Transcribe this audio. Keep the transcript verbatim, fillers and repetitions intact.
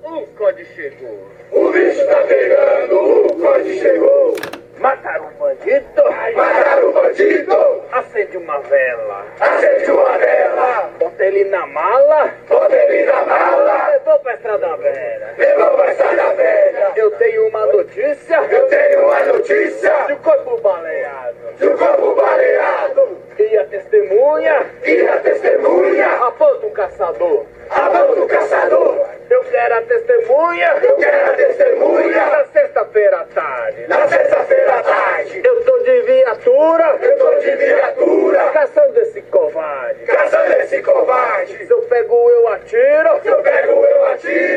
O Code chegou. O bicho tá pegando, o Code chegou. Mataram um bandido. Mataram o bandido. Acende uma vela. Acende uma vela. Bota ele na mala. Bota ele na mala. Levou pra Estrada Velha. Levou pra Estrada Velha. Eu tenho uma notícia. Eu tenho uma notícia. De um corpo baleado. De um corpo baleado. E a testemunha. E a testemunha. Aponta um caçador. A mão do caçador. Eu quero a testemunha. Eu quero a testemunha. Na sexta-feira à tarde. Na sexta-feira à tarde. Eu tô de viatura. Eu tô de viatura. Caçando esse covarde. Caçando esse covarde. Se eu pego, eu atiro. Se eu pego, eu atiro.